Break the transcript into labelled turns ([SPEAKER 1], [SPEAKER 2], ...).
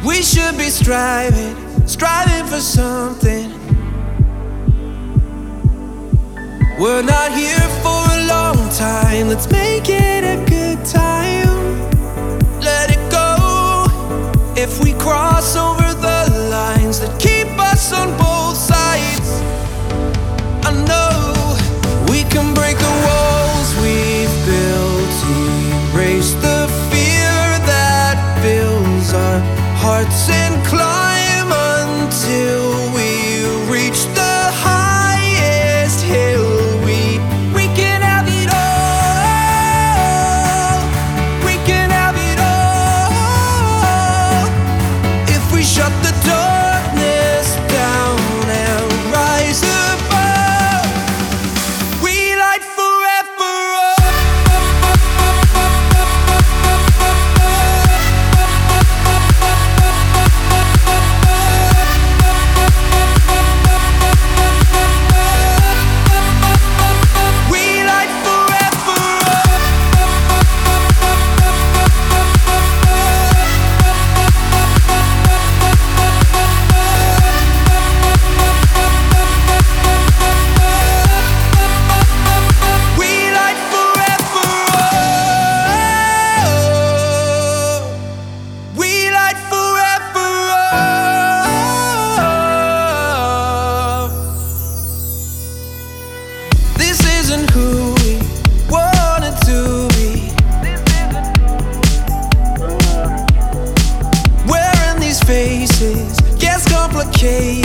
[SPEAKER 1] We should be striving for something. We're not here for a long time. Let's make it a good time. Let it go. If we cross over the lines that keep us on both sides, I know we can break the walls we've built, erase the fear that fills our hearts, and climb until we reach the highest hill. We can have it all. We can have it all. If we shut the darkness down and rise above, we light forever who we wanted to be. Wearing these faces gets complicated.